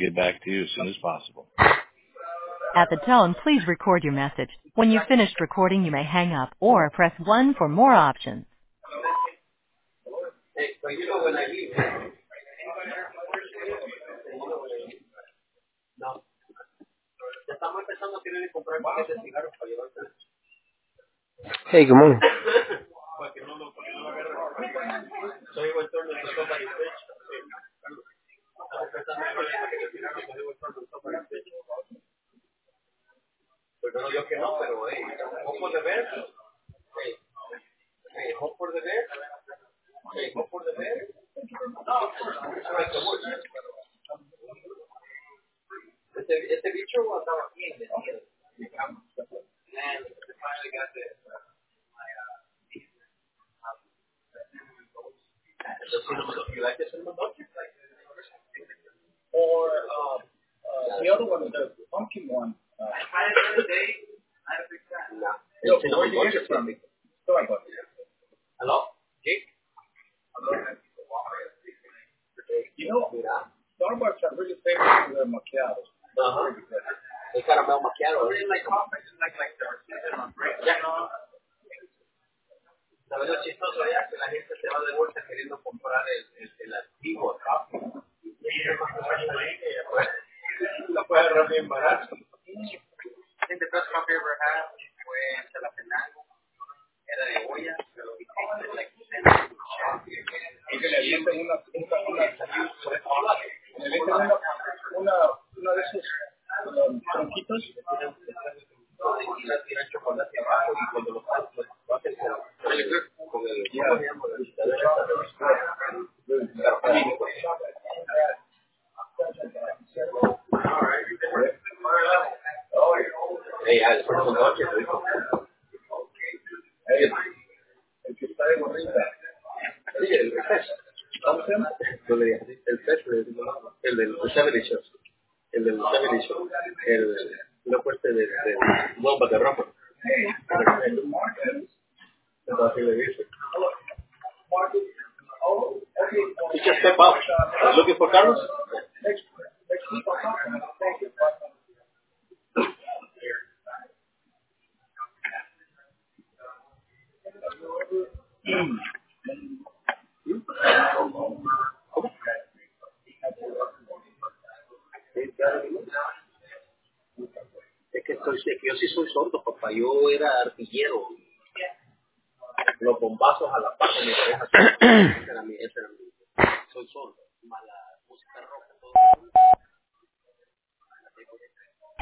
get back to you as soon as possible. At the tone, please record your message. When you've finished recording, you may hang up or press 1 for more options. Hey, good morning. Or the other one, the pumpkin one. Where did you get it from? Hello? Jake? You know, Starbucks are really famous for their macchiatos. El caramel macchiato. Like coffee, like their season on break. ¿Sabes lo chistoso ya? Que la gente se va de vuelta queriendo comprar el antiguo coffee. Lo puede agarrar bien barato. I think the best coffee I ever had fue en Chalatenango. Era de olla, pero it tasted like cement. Y que le avienten una de esos tronquitos y la tiran chocolate abajo y cuando lo hacen con el hey, al próximo noche lo dijo. El que está de gorrita. Sí, el FES. ¿Cómo se llama? El FES, el del 70 Show. El del 70 Show. El loco este de bomba de ropa. Así le dice. You just step out. Looking for Carlos? Next week or something. Thank you. Es que yo sí soy sordo, papá. Yo era artillero. Los bombazos a la parte de mi oreja. Ese era mi. Soy sordo. Mala.